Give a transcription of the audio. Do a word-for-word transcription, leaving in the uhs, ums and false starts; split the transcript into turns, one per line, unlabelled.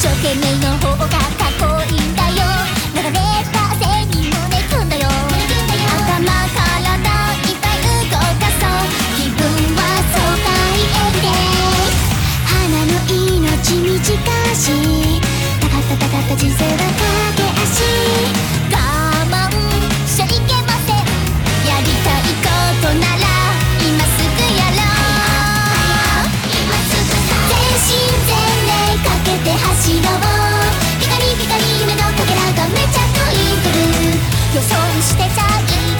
生懸命の方がかっこいいんだよ。流れた汗に胸くんだよ。頭体いっぱい動かそう。気分は爽快エブリデイ。花の命短し、たかったたかった人生は駆け足。我慢しちゃいけません。やりたいことなら今すぐやろう。全身全霊かけて走ろう。光光夢のかけらがめちゃトインクル。予想してちゃい